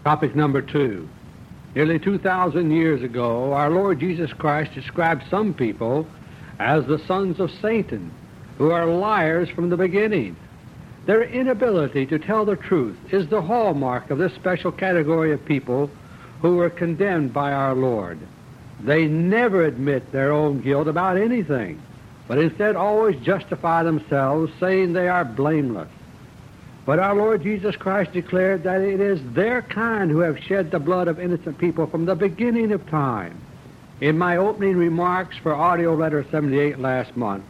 Topic number 2. Nearly 2,000 years ago, our Lord Jesus Christ described some people as the sons of Satan, who are liars from the beginning. Their inability to tell the truth is the hallmark of this special category of people who were condemned by our Lord. They never admit their own guilt about anything, but instead always justify themselves, saying they are blameless. But our Lord Jesus Christ declared that it is their kind who have shed the blood of innocent people from the beginning of time. In my opening remarks for AUDIO LETTER 78 last month,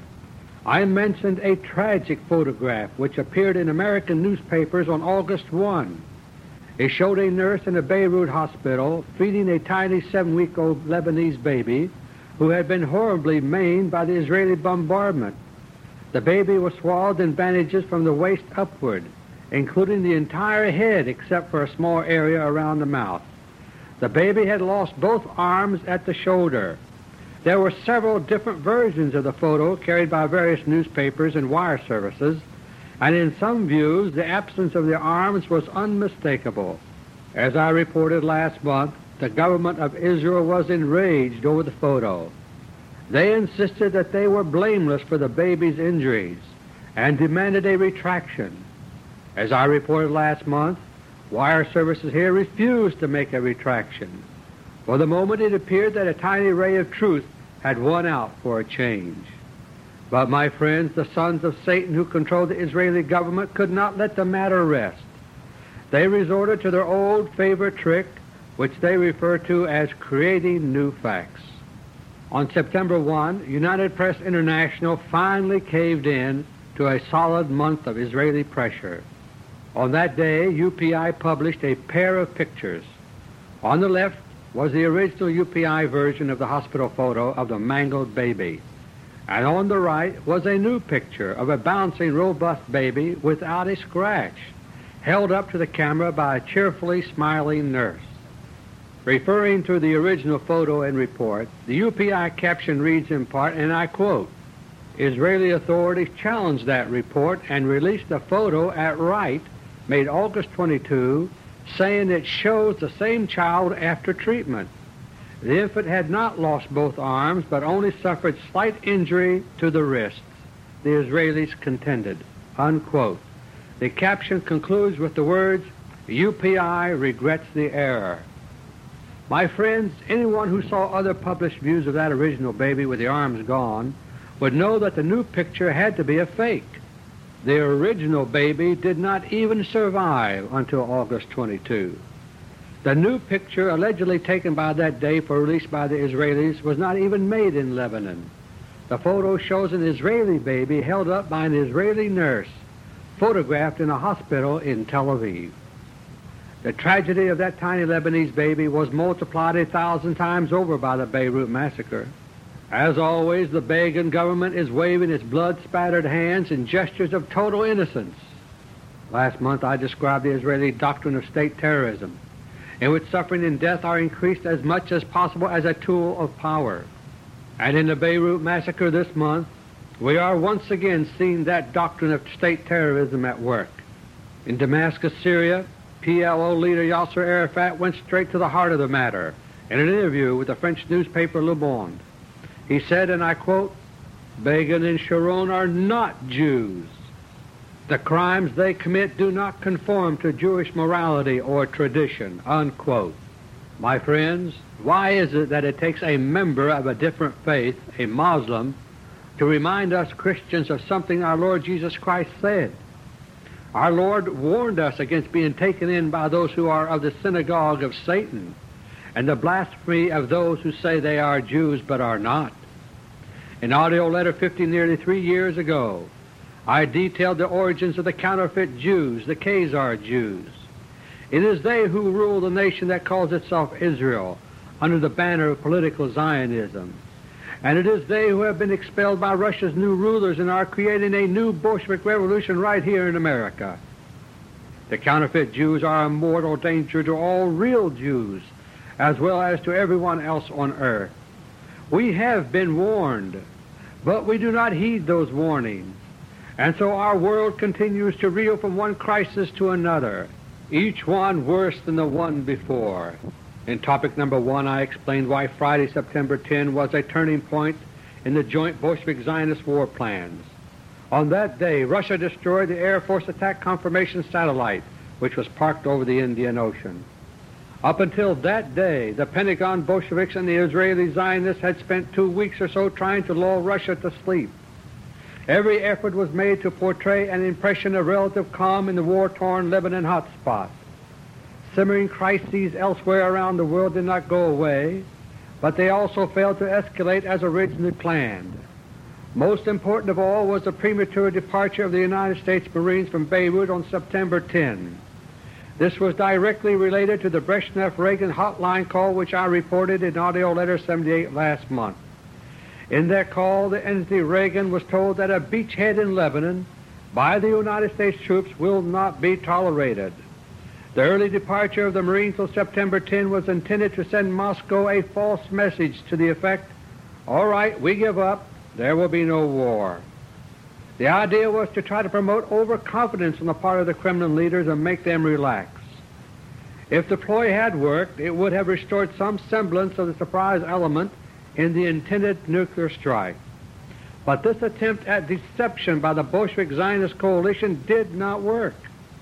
I mentioned a tragic photograph which appeared in American newspapers on August 1. It showed a nurse in a Beirut hospital feeding a tiny 7-week-old Lebanese baby who had been horribly maimed by the Israeli bombardment. The baby was swathed in bandages from the waist upward, including the entire head except for a small area around the mouth. The baby had lost both arms at the shoulder. There were several different versions of the photo carried by various newspapers and wire services, and in some views the absence of the arms was unmistakable. As I reported last month, the government of Israel was enraged over the photo. They insisted that they were blameless for the baby's injuries and demanded a retraction. As I reported last month, wire services here refused to make a retraction. For the moment it appeared that a tiny ray of truth had won out for a change. But, my friends, the sons of Satan who control the Israeli government could not let the matter rest. They resorted to their old favorite trick, which they refer to as creating new facts. On September 1, United Press International finally caved in to a solid month of Israeli pressure. On that day, UPI published a pair of pictures. On the left was the original UPI version of the hospital photo of the mangled baby, and on the right was a new picture of a bouncing, robust baby without a scratch, held up to the camera by a cheerfully smiling nurse. Referring to the original photo and report, the UPI caption reads in part, and I quote, "Israeli authorities challenged that report and released a photo at right made August 22, saying it shows the same child after treatment. The infant had not lost both arms, but only suffered slight injury to the wrists, the Israelis contended," unquote. The caption concludes with the words, "UPI regrets the error." My friends, anyone who saw other published views of that original baby with the arms gone would know that the new picture had to be a fake. The original baby did not even survive until August 22. The new picture allegedly taken by that day for release by the Israelis was not even made in Lebanon. The photo shows an Israeli baby held up by an Israeli nurse, photographed in a hospital in Tel Aviv. The tragedy of that tiny Lebanese baby was multiplied 1,000 times over by the Beirut massacre. As always, the Begin government is waving its blood-spattered hands in gestures of total innocence. Last month I described the Israeli doctrine of state terrorism, in which suffering and death are increased as much as possible as a tool of power. And in the Beirut massacre this month, we are once again seeing that doctrine of state terrorism at work. In Damascus, Syria, PLO leader Yasser Arafat went straight to the heart of the matter in an interview with the French newspaper Le Monde. He said, and I quote, "Begin and Sharon are not Jews. The crimes they commit do not conform to Jewish morality or tradition," unquote. My friends, why is it that it takes a member of a different faith, a Muslim, to remind us Christians of something our Lord Jesus Christ said? Our Lord warned us against being taken in by those who are of the synagogue of Satan, and the blasphemy of those who say they are Jews but are not. In AUDIO LETTER 50 nearly 3 years ago, I detailed the origins of the counterfeit Jews, the Khazar Jews. It is they who rule the nation that calls itself Israel under the banner of political Zionism. And it is they who have been expelled by Russia's new rulers and are creating a new Bolshevik revolution right here in America. The counterfeit Jews are a mortal danger to all real Jews, as well as to everyone else on earth. We have been warned, but we do not heed those warnings. And so our world continues to reel from one crisis to another. each one worse than the one before. In topic number 1, I explained why Friday, September 10 was a turning point in the joint Bolshevik-Zionist war plans. On that day, Russia destroyed the Air Force Attack Confirmation satellite, which was parked over the Indian Ocean. Up until that day, the Pentagon Bolsheviks and the Israeli Zionists had spent 2 weeks or so trying to lull Russia to sleep. Every effort was made to portray an impression of relative calm in the war-torn Lebanon hotspot. Simmering crises elsewhere around the world did not go away, but they also failed to escalate as originally planned. Most important of all was the premature departure of the United States Marines from Beirut on September 10. This was directly related to the Brezhnev-Reagan hotline call which I reported in AUDIO LETTER 78 last month. In that call, the entity Reagan was told that a beachhead in Lebanon by the United States troops will not be tolerated. The early departure of the Marines on September 10 was intended to send Moscow a false message to the effect, all right, we give up, there will be no war. The idea was to try to promote overconfidence on the part of the Kremlin leaders and make them relax. If the ploy had worked, it would have restored some semblance of the surprise element in the intended nuclear strike. But this attempt at deception by the Bolshevik Zionist coalition did not work.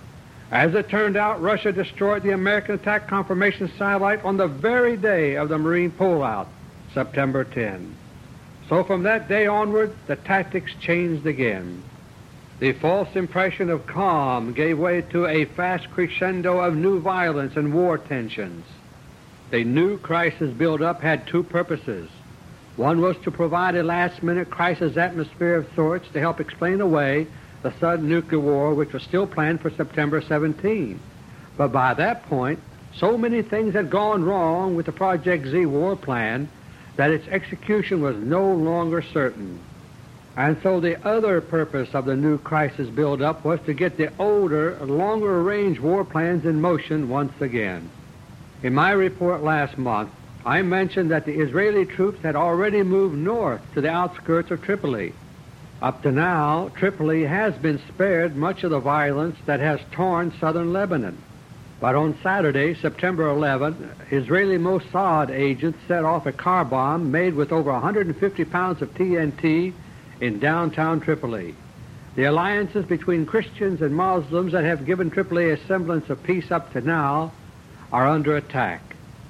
As it turned out, Russia destroyed the American attack confirmation satellite on the very day of the Marine pullout, September 10. So from that day onward, the tactics changed again. The false impression of calm gave way to a fast crescendo of new violence and war tensions. The new crisis build-up had two purposes. One was to provide a last-minute crisis atmosphere of sorts to help explain away the sudden nuclear war which was still planned for September 17. But by that point, so many things had gone wrong with the Project Z war plan that its execution was no longer certain. And so the other purpose of the new crisis build-up was to get the older, longer-range war plans in motion once again. In my report last month, I mentioned that the Israeli troops had already moved north to the outskirts of Tripoli. Up to now, Tripoli has been spared much of the violence that has torn southern Lebanon. But on Saturday, September 11, Israeli Mossad agents set off a car bomb made with over 150 pounds of TNT in downtown Tripoli. The alliances between Christians and Muslims that have given Tripoli a semblance of peace up to now are under attack.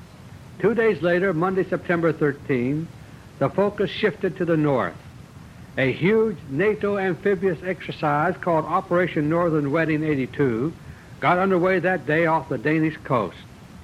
2 days later, Monday, September 13, the focus shifted to the north. A huge NATO amphibious exercise called Operation Northern Wedding 82 got underway that day off the Danish coast.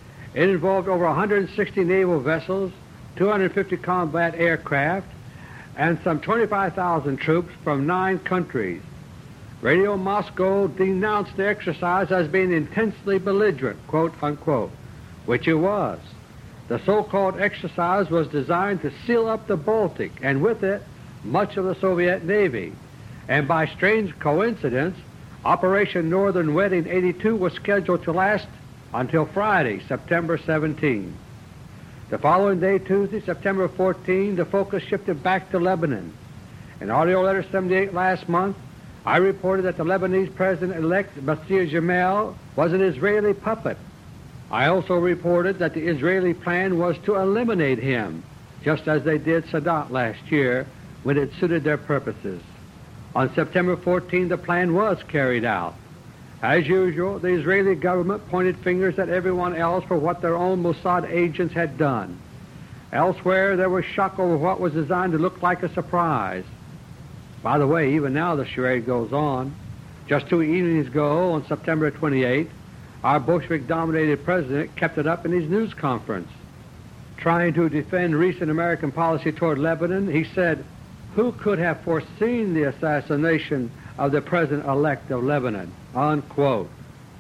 It involved over 160 naval vessels, 250 combat aircraft, and some 25,000 troops from 9 countries. Radio Moscow denounced the exercise as being intensely belligerent, quote unquote, which it was. The so-called exercise was designed to seal up the Baltic, and with it, much of the Soviet Navy. And by strange coincidence, Operation Northern Wedding 82 was scheduled to last until Friday, September 17. The following day, Tuesday, September 14, the focus shifted back to Lebanon. In AUDIO LETTER 78 last month, I reported that the Lebanese President-elect Bashir Gemayel was an Israeli puppet. I also reported that the Israeli plan was to eliminate him, just as they did Sadat last year when it suited their purposes. On September 14, the plan was carried out. As usual, the Israeli government pointed fingers at everyone else for what their own Mossad agents had done. Elsewhere, there was shock over what was designed to look like a surprise. By the way, even now the charade goes on. Just 2 evenings ago, on September 28, our Bolshevik-dominated president kept it up in his news conference. Trying to defend recent American policy toward Lebanon, he said, "Who could have foreseen the assassination of the president-elect of Lebanon?" Unquote.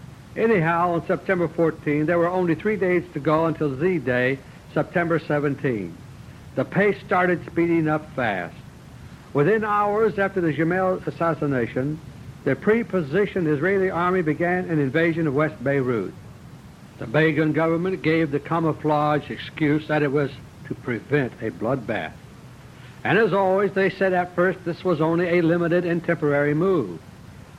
Anyhow, on September 14, there were only 3 days to go until Z-Day, September 17. The pace started speeding up fast. Within hours after the Gemayel assassination, the pre-positioned Israeli army began an invasion of West Beirut. The Begin government gave the camouflage excuse that it was to prevent a bloodbath. And as always, they said at first this was only a limited and temporary move.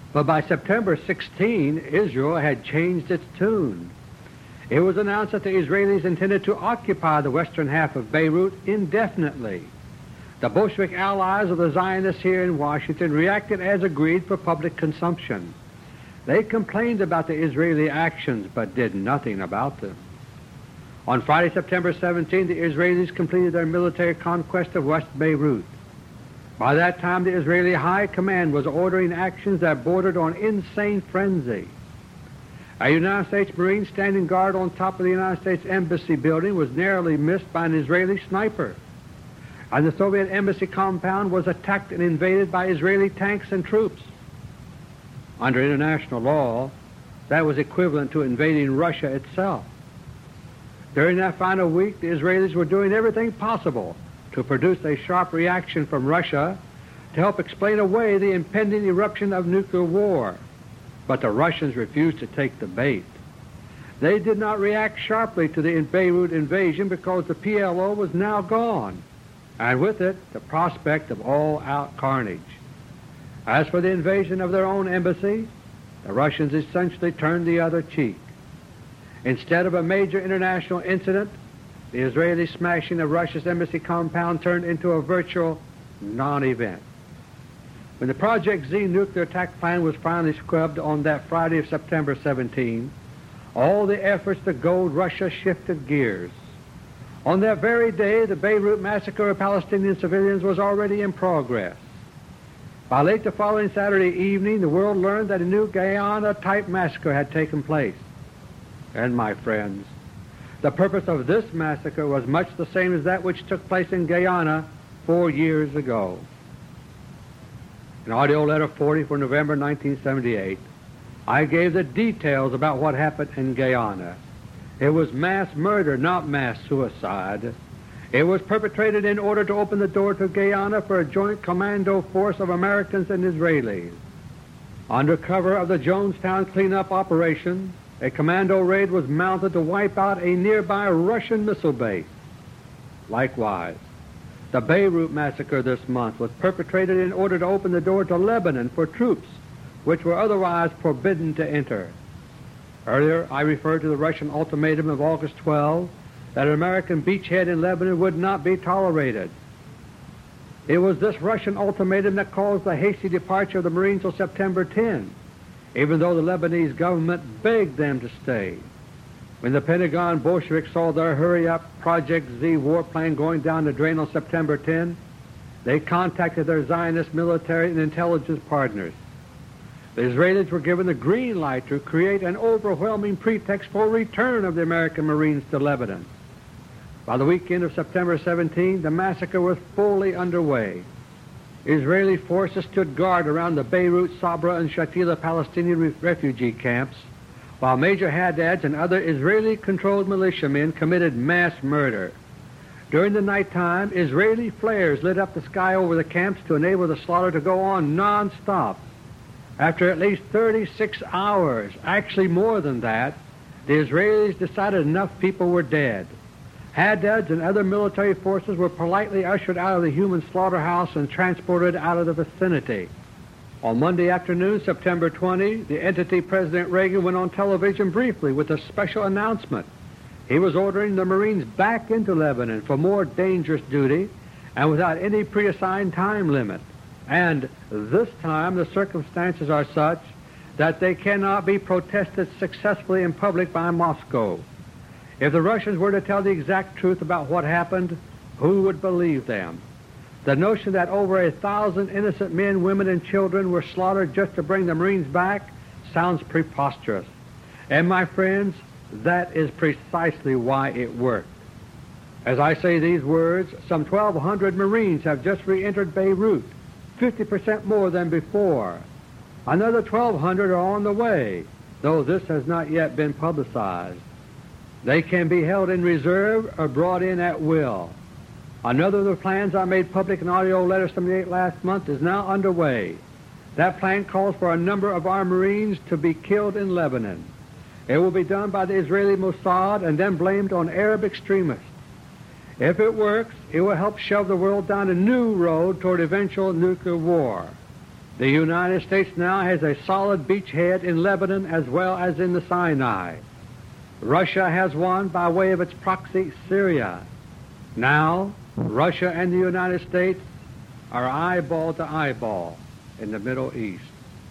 But by September 16, Israel had changed its tune. It was announced that the Israelis intended to occupy the western half of Beirut indefinitely. The Bolshevik allies of the Zionists here in Washington reacted as agreed for public consumption. They complained about the Israeli actions but did nothing about them. On Friday, September 17, the Israelis completed their military conquest of West Beirut. By that time, the Israeli High Command was ordering actions that bordered on insane frenzy. A United States Marine standing guard on top of the United States Embassy building was narrowly missed by an Israeli sniper, and the Soviet Embassy compound was attacked and invaded by Israeli tanks and troops. Under international law, that was equivalent to invading Russia itself. During that final week, the Israelis were doing everything possible to produce a sharp reaction from Russia to help explain away the impending eruption of nuclear war. But the Russians refused to take the bait. They did not react sharply to the Beirut invasion because the PLO was now gone, and with it, the prospect of all-out carnage. As for the invasion of their own embassy, the Russians essentially turned the other cheek. Instead of a major international incident, the Israeli smashing of Russia's embassy compound turned into a virtual non-event. When the Project Z nuclear attack plan was finally scrubbed on that Friday of September 17, all the efforts to goad Russia shifted gears. On that very day, the Beirut massacre of Palestinian civilians was already in progress. By late the following Saturday evening, the world learned that a new Guyana-type massacre had taken place. And my friends, the purpose of this massacre was much the same as that which took place in Guyana 4 years ago. In audio letter 40 for November 1978, I gave the details about what happened in Guyana. It was mass murder, not mass suicide. It was perpetrated in order to open the door to Guyana for a joint commando force of Americans and Israelis. Under cover of the Jonestown cleanup operation, a commando raid was mounted to wipe out a nearby Russian missile base. Likewise, the Beirut massacre this month was perpetrated in order to open the door to Lebanon for troops which were otherwise forbidden to enter. Earlier, I referred to the Russian ultimatum of August 12 that an American beachhead in Lebanon would not be tolerated. It was this Russian ultimatum that caused the hasty departure of the Marines on September 10, even though the Lebanese government begged them to stay. When the Pentagon Bolsheviks saw their hurry-up Project Z warplane going down the drain on September 10, they contacted their Zionist military and intelligence partners. The Israelis were given the green light to create an overwhelming pretext for return of the American Marines to Lebanon. By the weekend of September 17, the massacre was fully underway. Israeli forces stood guard around the Beirut, Sabra, and Shatila Palestinian refugee camps, while Major Haddads and other Israeli-controlled militiamen committed mass murder. During the nighttime, Israeli flares lit up the sky over the camps to enable the slaughter to go on non-stop. After at least 36 hours, actually more than that, the Israelis decided enough people were dead. Haddads and other military forces were politely ushered out of the human slaughterhouse and transported out of the vicinity. On Monday afternoon, September 20, the entity President Reagan went on television briefly with a special announcement. He was ordering the Marines back into Lebanon for more dangerous duty and without any preassigned time limit. And this time the circumstances are such that they cannot be protested successfully in public by Moscow. If the Russians were to tell the exact truth about what happened, who would believe them? The notion that over 1,000 innocent men, women, and children were slaughtered just to bring the Marines back sounds preposterous. And my friends, that is precisely why it worked. As I say these words, some 1,200 Marines have just re-entered Beirut, 50% more than before. Another 1,200 are on the way, though this has not yet been publicized. They can be held in reserve or brought in at will. Another of the plans I made public in audio letter 78 last month is now underway. That plan calls for a number of our Marines to be killed in Lebanon. It will be done by the Israeli Mossad and then blamed on Arab extremists. If it works, it will help shove the world down a new road toward eventual nuclear war. The United States now has a solid beachhead in Lebanon as well as in the Sinai. Russia has one by way of its proxy, Syria. Now, Russia and the United States are eyeball to eyeball in the Middle East.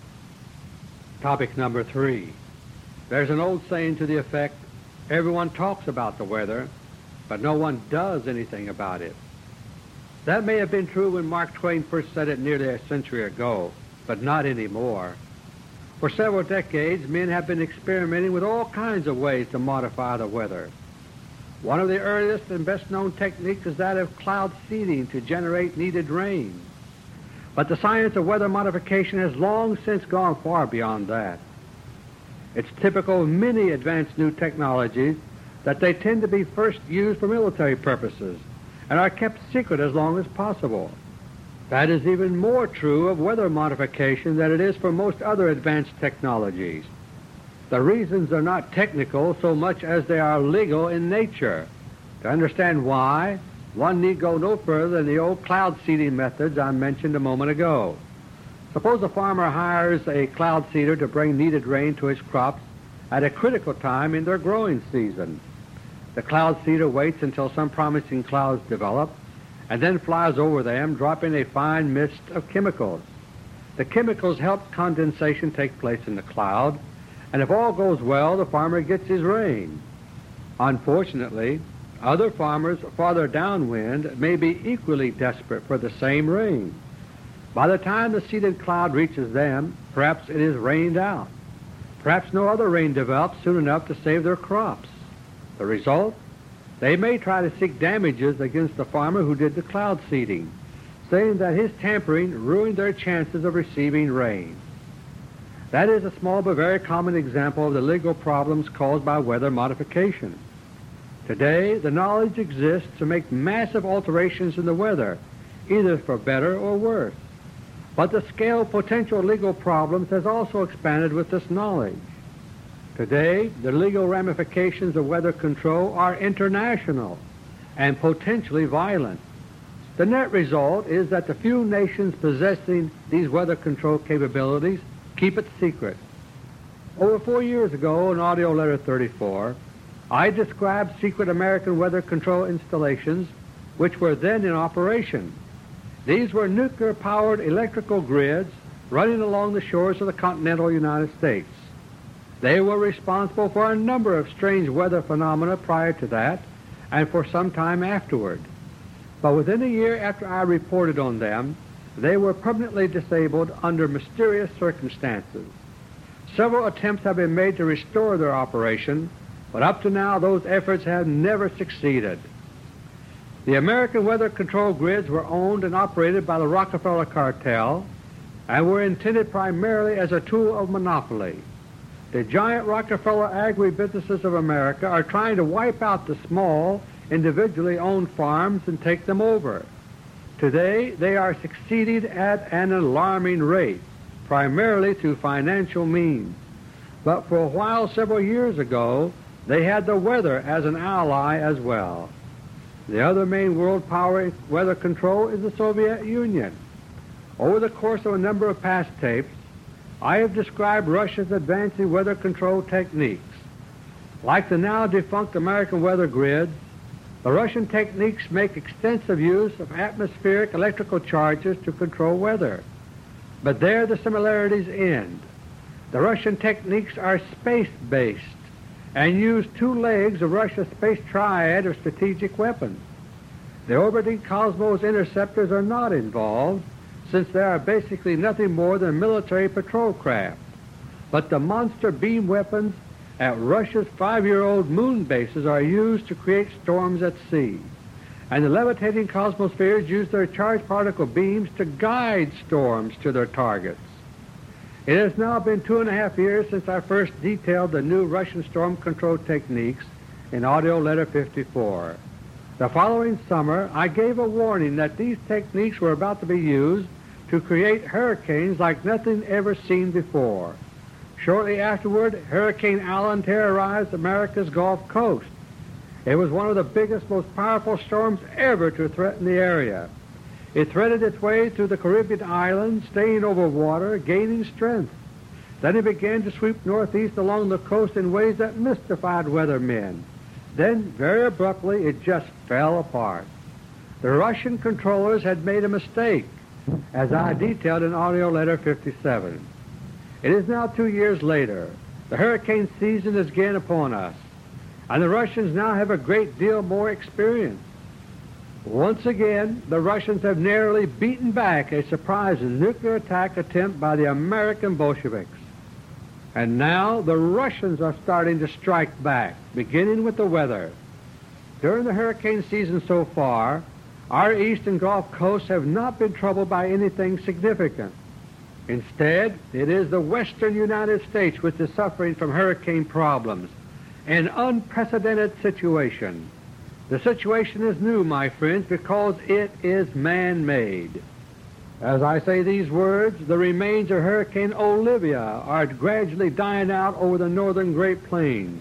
Topic number 3. There's an old saying to the effect, everyone talks about the weather, but no one does anything about it. That may have been true when Mark Twain first said it nearly a century ago, but not anymore. For several decades, men have been experimenting with all kinds of ways to modify the weather. One of the earliest and best-known techniques is that of cloud seeding to generate needed rain. But the science of weather modification has long since gone far beyond that. It's typical of many advanced new technologies that they tend to be first used for military purposes and are kept secret as long as possible. That is even more true of weather modification than it is for most other advanced technologies. The reasons are not technical so much as they are legal in nature. To understand why, one need go no further than the old cloud seeding methods I mentioned a moment ago. Suppose a farmer hires a cloud seeder to bring needed rain to his crops at a critical time in their growing season. The cloud seeder waits until some promising clouds develop and then flies over them, dropping a fine mist of chemicals. The chemicals help condensation take place in the cloud, and if all goes well, the farmer gets his rain. Unfortunately, other farmers farther downwind may be equally desperate for the same rain. By the time the seeded cloud reaches them, perhaps it is rained out. Perhaps no other rain develops soon enough to save their crops. The result? They may try to seek damages against the farmer who did the cloud seeding, saying that his tampering ruined their chances of receiving rain. That is a small but very common example of the legal problems caused by weather modification. Today, the knowledge exists to make massive alterations in the weather, either for better or worse. But the scale of potential legal problems has also expanded with this knowledge. Today, the legal ramifications of weather control are international and potentially violent. The net result is that the few nations possessing these weather control capabilities keep it secret. Over 4 years ago, in AUDIO LETTER 34, I described secret American weather control installations which were then in operation. These were nuclear-powered electrical grids running along the shores of the continental United States. They were responsible for a number of strange weather phenomena prior to that and for some time afterward. But within a year after I reported on them, they were permanently disabled under mysterious circumstances. Several attempts have been made to restore their operation, but up to now those efforts have never succeeded. The American weather control grids were owned and operated by the Rockefeller cartel and were intended primarily as a tool of monopoly. The giant Rockefeller agribusinesses of America are trying to wipe out the small, individually owned farms and take them over. Today, they are succeeding at an alarming rate, primarily through financial means. But for a while, several years ago, they had the weather as an ally as well. The other main world power in weather control is the Soviet Union. Over the course of a number of past tapes, I have described Russia's advancing weather control techniques. Like the now defunct American weather grids, the Russian techniques make extensive use of atmospheric electrical charges to control weather. But there the similarities end. The Russian techniques are space-based and use two legs of Russia's space triad of strategic weapons. The orbiting Cosmos interceptors are not involved, since they are basically nothing more than military patrol craft. But the monster beam weapons at Russia's 5-year-old moon bases are used to create storms at sea. And the levitating cosmospheres use their charged particle beams to guide storms to their targets. It has now been 2.5 years since I first detailed the new Russian storm control techniques in AUDIO LETTER 54. The following summer, I gave a warning that these techniques were about to be used to create hurricanes like nothing ever seen before. Shortly afterward, Hurricane Allen terrorized America's Gulf Coast. It was one of the biggest, most powerful storms ever to threaten the area. It threaded its way through the Caribbean islands, staying over water, gaining strength. Then it began to sweep northeast along the coast in ways that mystified weathermen. Then, very abruptly, it just fell apart. The Russian controllers had made a mistake, as I detailed in AUDIO LETTER 57. It is now 2 years later. The hurricane season is again upon us, and the Russians now have a great deal more experience. Once again, the Russians have narrowly beaten back a surprise nuclear attack attempt by the American Bolsheviks. And now the Russians are starting to strike back, beginning with the weather. During the hurricane season so far, our east and Gulf coasts have not been troubled by anything significant. Instead, it is the western United States which is suffering from hurricane problems, an unprecedented situation. The situation is new, my friends, because it is man-made. As I say these words, the remains of Hurricane Olivia are gradually dying out over the northern Great Plains.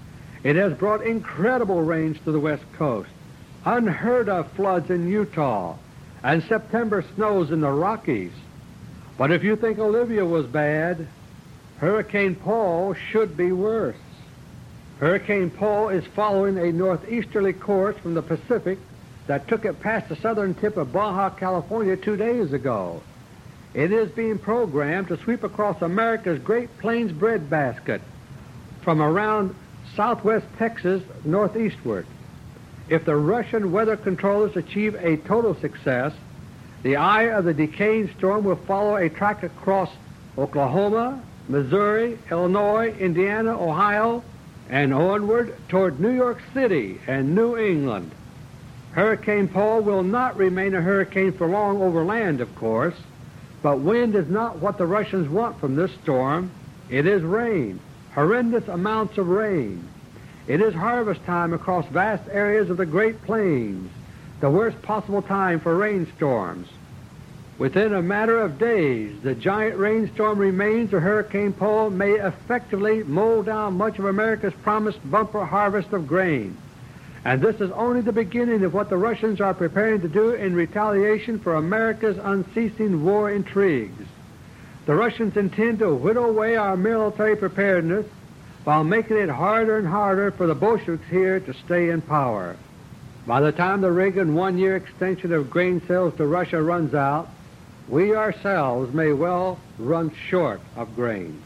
It has brought incredible rains to the west coast, unheard-of floods in Utah, and September snows in the Rockies. But if you think Olivia was bad, Hurricane Paul should be worse. Hurricane Paul is following a northeasterly course from the Pacific that took it past the southern tip of Baja California 2 days ago. It is being programmed to sweep across America's Great Plains breadbasket from around southwest Texas northeastward. If the Russian weather controllers achieve a total success, the eye of the decaying storm will follow a track across Oklahoma, Missouri, Illinois, Indiana, Ohio, and onward toward New York City and New England. Hurricane Paul will not remain a hurricane for long over land, of course, but wind is not what the Russians want from this storm. It is rain, horrendous amounts of rain. It is harvest time across vast areas of the Great Plains, the worst possible time for rainstorms. Within a matter of days, the giant rainstorm remains of Hurricane Paul may effectively mow down much of America's promised bumper harvest of grain. And this is only the beginning of what the Russians are preparing to do in retaliation for America's unceasing war intrigues. The Russians intend to whittle away our military preparedness while making it harder and harder for the Bolsheviks here to stay in power. By the time the Reagan one-year extension of grain sales to Russia runs out, we ourselves may well run short of grain.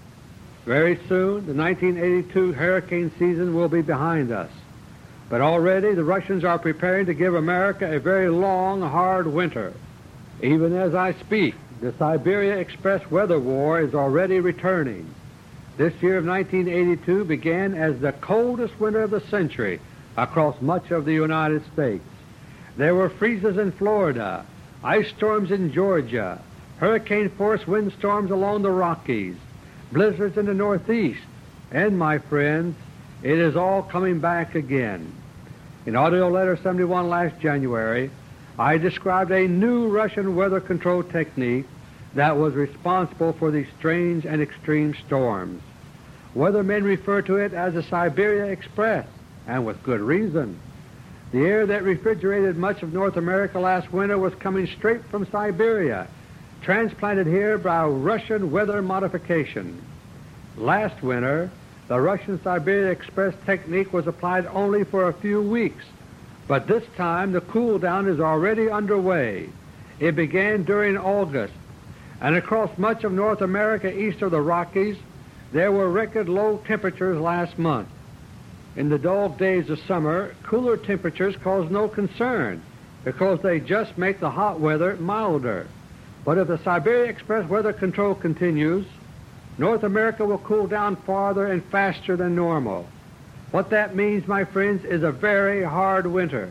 Very soon, the 1982 hurricane season will be behind us. But already the Russians are preparing to give America a very long, hard winter. Even as I speak, the Siberia Express weather war is already returning. This year of 1982 began as the coldest winter of the century across much of the United States. There were freezes in Florida, ice storms in Georgia, hurricane-force windstorms along the Rockies, blizzards in the Northeast, and, my friends, it is all coming back again. In AUDIO LETTER 71 last January, I described a new Russian weather control technique that was responsible for these strange and extreme storms. Weathermen refer to it as the Siberia Express, and with good reason. The air that refrigerated much of North America last winter was coming straight from Siberia, transplanted here by Russian weather modification. Last winter, the Russian Siberia Express technique was applied only for a few weeks, but this time the cool down is already underway. It began during August, and across much of North America east of the Rockies, there were record low temperatures last month. In the dull days of summer, cooler temperatures cause no concern because they just make the hot weather milder. But if the Siberia Express weather control continues, North America will cool down farther and faster than normal. What that means, my friends, is a very hard winter.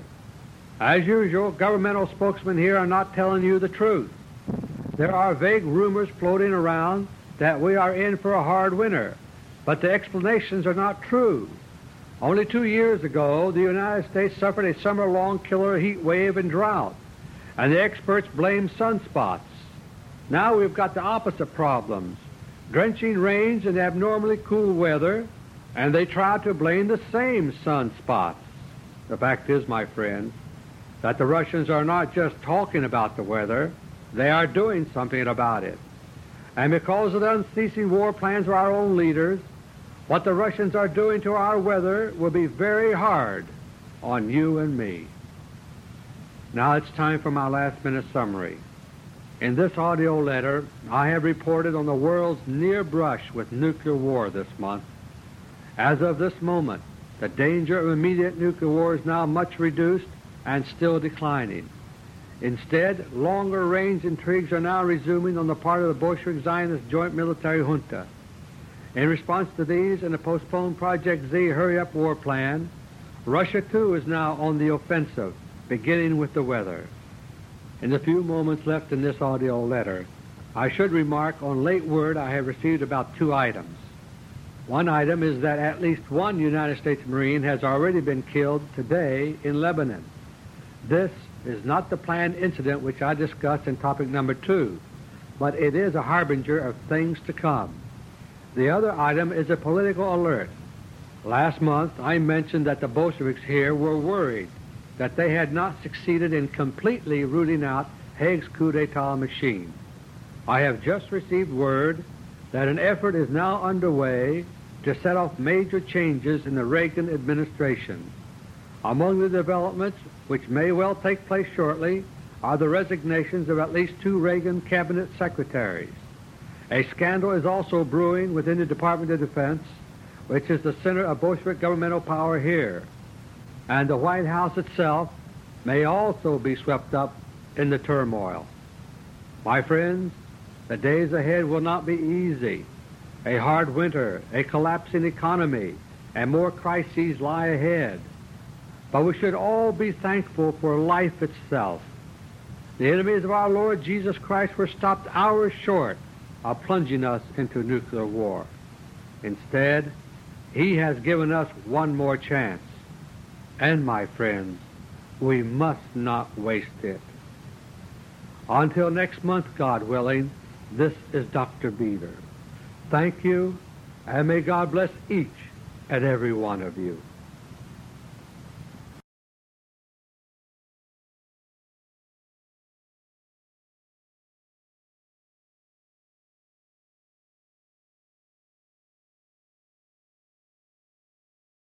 As usual, governmental spokesmen here are not telling you the truth. There are vague rumors floating around that we are in for a hard winter, but the explanations are not true. Only 2 years ago, the United States suffered a summer-long killer heat wave and drought, and the experts blamed sunspots. Now we've got the opposite problems, drenching rains and abnormally cool weather, and they try to blame the same sunspots. The fact is, my friends, that the Russians are not just talking about the weather, they are doing something about it. And because of the unceasing war plans of our own leaders, what the Russians are doing to our weather will be very hard on you and me. Now it's time for my last-minute summary. In this audio letter, I have reported on the world's near brush with nuclear war this month. As of this moment, the danger of immediate nuclear war is now much reduced and still declining. Instead, longer-range intrigues are now resuming on the part of the Bolshevik Zionist joint military junta. In response to these and the postponed Project Z hurry-up war plan, Russia too is now on the offensive, beginning with the weather. In the few moments left in this audio letter, I should remark on late word I have received about two items. One item is that at least one United States Marine has already been killed today in Lebanon. This is not the planned incident which I discussed in topic number 2, but it is a harbinger of things to come. The other item is a political alert. Last month, I mentioned that the Bolsheviks here were worried that they had not succeeded in completely rooting out Haig's coup d'etat machine. I have just received word that an effort is now underway to set off major changes in the Reagan administration. Among the developments which may well take place shortly are the resignations of at least 2 Reagan cabinet secretaries. A scandal is also brewing within the Department of Defense, which is the center of Bolshevik governmental power here. And the White House itself may also be swept up in the turmoil. My friends, the days ahead will not be easy. A hard winter, a collapsing economy, and more crises lie ahead. But we should all be thankful for life itself. The enemies of our Lord Jesus Christ were stopped hours short of plunging us into nuclear war. Instead, He has given us one more chance. And, my friends, we must not waste it. Until next month, God willing, this is Dr. Beaver. Thank you, and may God bless each and every one of you.